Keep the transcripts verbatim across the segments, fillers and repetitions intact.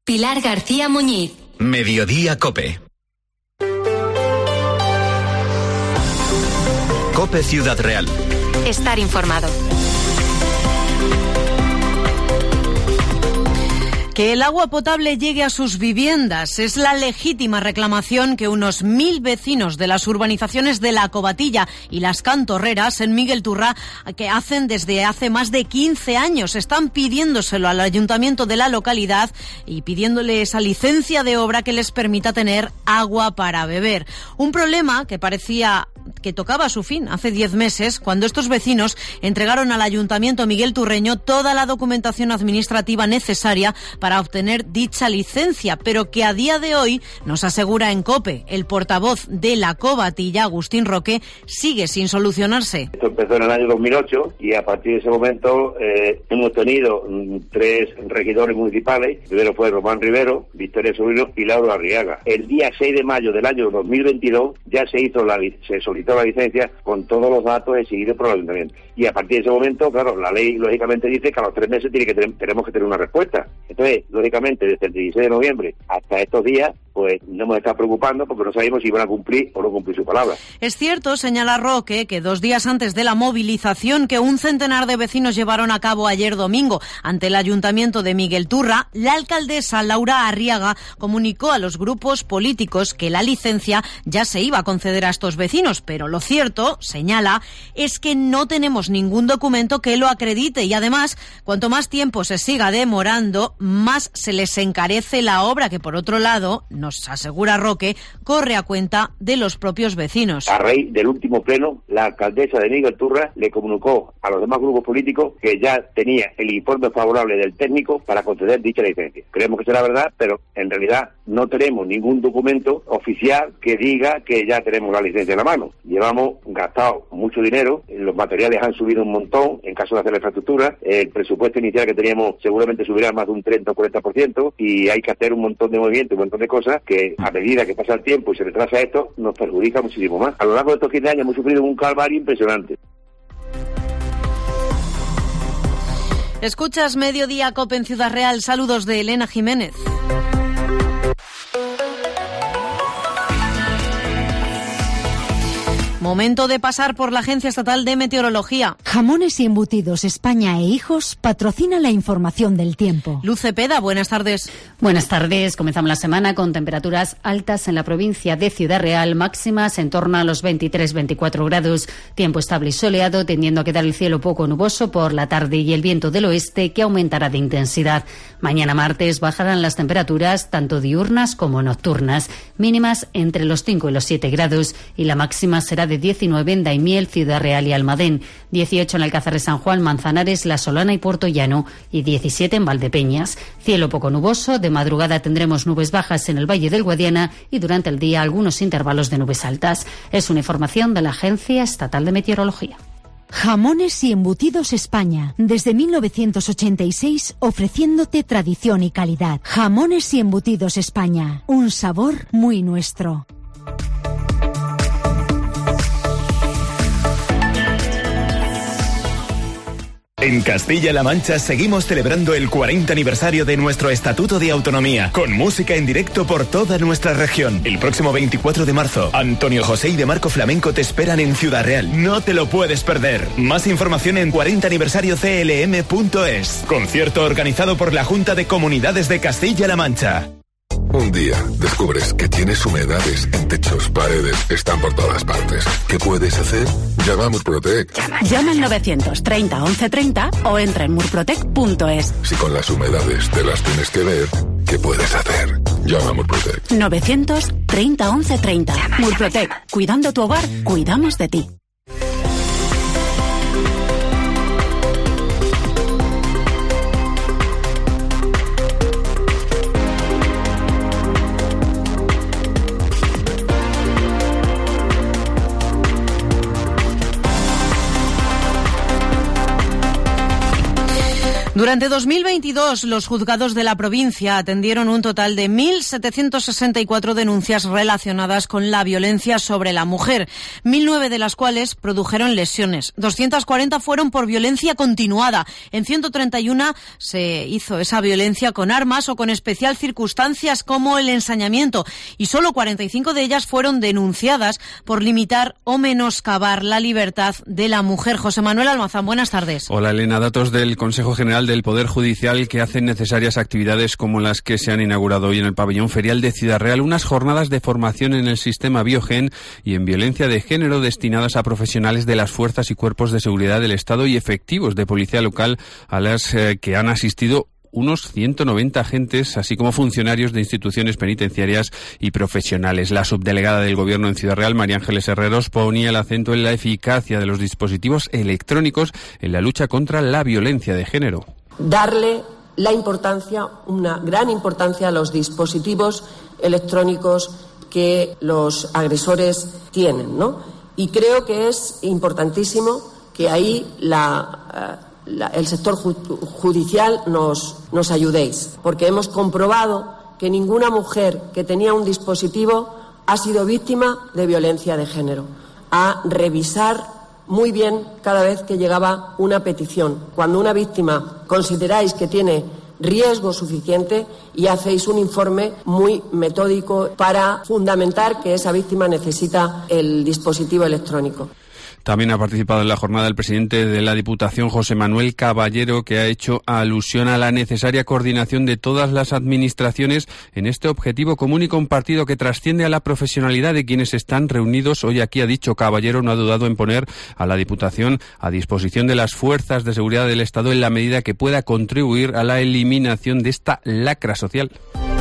Pilar García Muñiz. Mediodía COPE. COPE Ciudad Real. Estar informado. Que el agua potable llegue a sus viviendas es la legítima reclamación que unos mil vecinos de las urbanizaciones de La Covatilla y Las Cantorreras en Miguel Turra que hacen desde hace más de quince años. Están pidiéndoselo al ayuntamiento de la localidad y pidiéndole esa licencia de obra que les permita tener agua para beber. Un problema que parecía que tocaba su fin hace diez meses, cuando estos vecinos entregaron al ayuntamiento miguelturreño toda la documentación administrativa necesaria para obtener dicha licencia, pero que a día de hoy, nos asegura en COPE el portavoz de La Covatilla, Agustín Roque, sigue sin solucionarse. Esto empezó en el año dos mil ocho y a partir de ese momento eh, hemos tenido mm, tres regidores municipales. Primero fue Román Rivero, Victoria Sobrino y Laura Arriaga. El día seis de mayo del año dos mil veintidós ya se hizo la se solicitó la licencia con todos los datos exigidos por el ayuntamiento. Y a partir de ese momento, claro, la ley lógicamente dice que a los tres meses tiene que tener, tenemos que tener una respuesta. Entonces, lógicamente, desde el dieciséis de noviembre hasta estos días, pues no hemos estado preocupando porque no sabemos si van a cumplir o no cumplir su palabra. Es cierto, señala Roque, que dos días antes de la movilización que un centenar de vecinos llevaron a cabo ayer domingo ante el ayuntamiento de Miguel Turra, la alcaldesa Laura Arriaga comunicó a los grupos políticos que la licencia ya se iba a conceder a estos vecinos, pero lo cierto, señala, es que no tenemos ningún documento que lo acredite y además, cuanto más tiempo se siga demorando, más se les encarece la obra, que por otro lado, nos asegura Roque, corre a cuenta de los propios vecinos. A raíz del último pleno, la alcaldesa de Miguel Turra le comunicó a los demás grupos políticos que ya tenía el informe favorable del técnico para conceder dicha licencia. Creemos que será verdad, pero en realidad no tenemos ningún documento oficial que diga que ya tenemos la licencia en la mano. Llevamos gastado mucho dinero, los materiales han subido un montón en caso de hacer la infraestructura, el presupuesto inicial que teníamos seguramente subirá más de un treinta o cuarenta por ciento y hay que hacer un montón de movimientos, un montón de cosas que a medida que pasa el tiempo y se retrasa esto, nos perjudica muchísimo más. A lo largo de estos quince años hemos sufrido un calvario impresionante. Escuchas Mediodía COPE en Ciudad Real. Saludos de Elena Jiménez. Momento de pasar por la Agencia Estatal de Meteorología. Jamones y Embutidos España e Hijos patrocina la información del tiempo. Luz Cepeda, buenas tardes. Buenas tardes. Comenzamos la semana con temperaturas altas en la provincia de Ciudad Real, máximas en torno a los veintitrés a veinticuatro grados. Tiempo estable y soleado, tendiendo a quedar el cielo poco nuboso por la tarde y el viento del oeste que aumentará de intensidad. Mañana martes bajarán las temperaturas tanto diurnas como nocturnas, mínimas entre los cinco y los siete grados y la máxima será de diecinueve en Daimiel, Ciudad Real y Almadén, dieciocho en Alcázar de San Juan, Manzanares, La Solana y Puerto Llano y diecisiete en Valdepeñas. Cielo poco nuboso, de madrugada tendremos nubes bajas en el Valle del Guadiana y durante el día algunos intervalos de nubes altas. Es una información de la Agencia Estatal de Meteorología. Jamones y Embutidos España, desde mil novecientos ochenta y seis ofreciéndote tradición y calidad. Jamones y Embutidos España, un sabor muy nuestro. En Castilla-La Mancha seguimos celebrando el cuarenta aniversario de nuestro Estatuto de Autonomía, con música en directo por toda nuestra región. El próximo veinticuatro de marzo, Antonio José y De Marco Flamenco te esperan en Ciudad Real. No te lo puedes perder. Más información en cuarenta aniversario c l m punto es. Concierto organizado por la Junta de Comunidades de Castilla-La Mancha. Un día descubres que tienes humedades en techos, paredes, están por todas partes. ¿Qué puedes hacer? Llama a Murprotec. Llama, llama al novecientos treinta once treinta o entra en murprotec punto es. Si con las humedades te las tienes que ver, ¿qué puedes hacer? Llama a Murprotec. novecientos treinta once treinta. Llama, Murprotec. Llama. Cuidando tu hogar, cuidamos de ti. Durante dos mil veintidós, los juzgados de la provincia atendieron un total de mil setecientas sesenta y cuatro denuncias relacionadas con la violencia sobre la mujer, mil nueve de las cuales produjeron lesiones. doscientas cuarenta fueron por violencia continuada. En ciento treinta y uno se hizo esa violencia con armas o con especial circunstancias como el ensañamiento, y solo cuarenta y cinco de ellas fueron denunciadas por limitar o menoscabar la libertad de la mujer. José Manuel Almazán, buenas tardes. Hola, Elena. Datos del Consejo General del Poder Judicial que hacen necesarias actividades como las que se han inaugurado hoy en el pabellón ferial de Ciudad Real, unas jornadas de formación en el sistema Biogen y en violencia de género destinadas a profesionales de las fuerzas y cuerpos de seguridad del Estado y efectivos de policía local, a las eh, que han asistido unos ciento noventa agentes, así como funcionarios de instituciones penitenciarias y profesionales. La subdelegada del Gobierno en Ciudad Real, María Ángeles Herreros, ponía el acento en la eficacia de los dispositivos electrónicos en la lucha contra la violencia de género. Darle la importancia, una gran importancia a los dispositivos electrónicos que los agresores tienen, ¿no? Y creo que es importantísimo que ahí la... Uh, La, el sector ju- judicial nos, nos ayudéis, porque hemos comprobado que ninguna mujer que tenía un dispositivo ha sido víctima de violencia de género. A revisar muy bien cada vez que llegaba una petición. Cuando una víctima consideráis que tiene riesgo suficiente y hacéis un informe muy metódico para fundamentar que esa víctima necesita el dispositivo electrónico. También ha participado en la jornada el presidente de la Diputación, José Manuel Caballero, que ha hecho alusión a la necesaria coordinación de todas las administraciones en este objetivo común y compartido que trasciende a la profesionalidad de quienes están reunidos hoy aquí. Ha dicho Caballero, no ha dudado en poner a la Diputación a disposición de las fuerzas de seguridad del Estado en la medida que pueda contribuir a la eliminación de esta lacra social.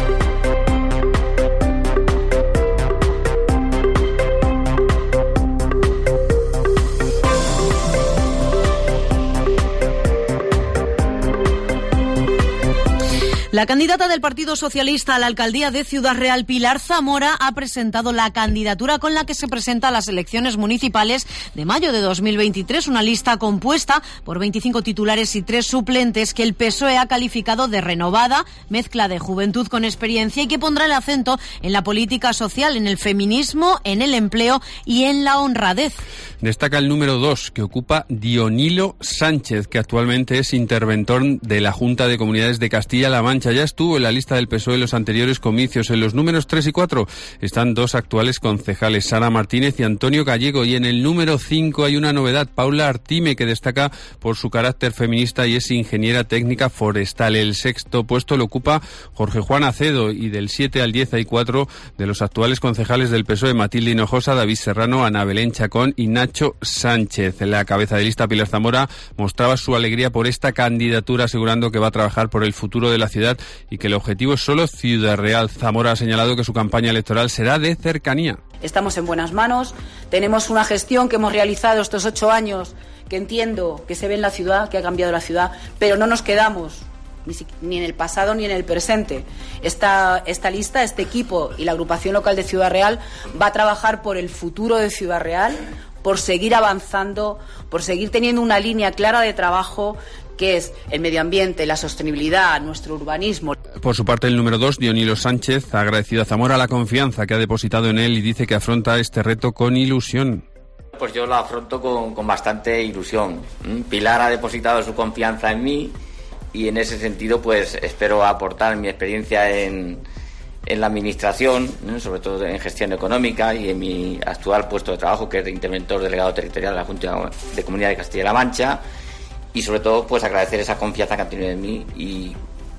La candidata del Partido Socialista a la alcaldía de Ciudad Real, Pilar Zamora, ha presentado la candidatura con la que se presenta a las elecciones municipales de mayo de dos mil veintitrés, una lista compuesta por veinticinco titulares y tres suplentes que el P S O E ha calificado de renovada, mezcla de juventud con experiencia y que pondrá el acento en la política social, en el feminismo, en el empleo y en la honradez. Destaca el número dos, que ocupa Dionilo Sánchez, que actualmente es interventor de la Junta de Comunidades de Castilla-La Mancha. Ya estuvo en la lista del P S O E en los anteriores comicios. En los números tres y cuatro están dos actuales concejales, Sara Martínez y Antonio Gallego. Y en el número cinco hay una novedad, Paula Artime, que destaca por su carácter feminista y es ingeniera técnica forestal. El sexto puesto lo ocupa Jorge Juan Acedo y del siete al diez hay cuatro de los actuales concejales del P S O E, Matilde Hinojosa, David Serrano, Ana Belén Chacón y Nacho Sánchez. La cabeza de lista, Pilar Zamora, mostraba su alegría por esta candidatura, asegurando que va a trabajar por el futuro de la ciudad y que el objetivo es solo Ciudad Real. Zamora ha señalado que su campaña electoral será de cercanía. Estamos en buenas manos, tenemos una gestión que hemos realizado estos ocho años, que entiendo que se ve en la ciudad, que ha cambiado la ciudad, pero no nos quedamos ni, si, ni en el pasado ni en el presente. Esta, esta lista, este equipo y la agrupación local de Ciudad Real va a trabajar por el futuro de Ciudad Real, por seguir avanzando, por seguir teniendo una línea clara de trabajo, que es el medio ambiente, la sostenibilidad, nuestro urbanismo. Por su parte, el número dos, Dionilo Sánchez, ha agradecido a Zamora la confianza que ha depositado en él y dice que afronta este reto con ilusión. Pues yo lo afronto con, con bastante ilusión. Pilar ha depositado su confianza en mí y en ese sentido pues espero aportar mi experiencia en, en la administración, sobre todo en gestión económica y en mi actual puesto de trabajo, que es de interventor delegado territorial de la Junta de Comunidad de Castilla-La Mancha. Y sobre todo pues agradecer esa confianza que han tenido en mí y,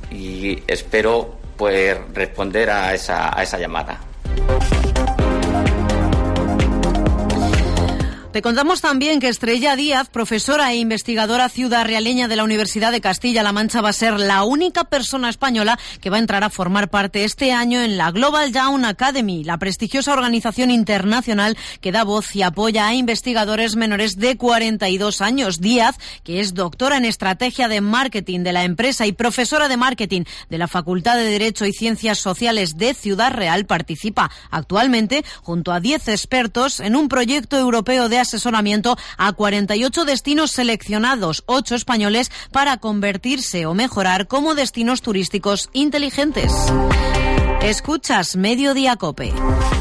y espero poder responder a esa, a esa llamada. Te contamos también que Estrella Díaz, profesora e investigadora ciudadrealeña de la Universidad de Castilla-La Mancha, va a ser la única persona española que va a entrar a formar parte este año en la Global Young Academy, la prestigiosa organización internacional que da voz y apoya a investigadores menores de cuarenta y dos años. Díaz, que es doctora en estrategia de marketing de la empresa y profesora de marketing de la Facultad de Derecho y Ciencias Sociales de Ciudad Real, participa actualmente junto a diez expertos en un proyecto europeo de asesoramiento a cuarenta y ocho destinos seleccionados, ocho españoles, para convertirse o mejorar como destinos turísticos inteligentes. Escuchas Mediodía COPE.